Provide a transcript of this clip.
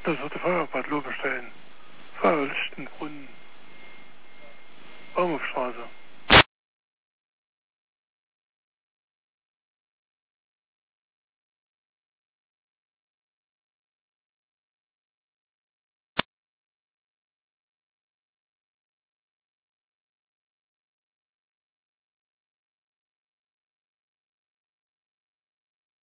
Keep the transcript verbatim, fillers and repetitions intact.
Das wird der Feuerbad Lobestein. Feuer Lichtenbrunn. Baumhofstraße.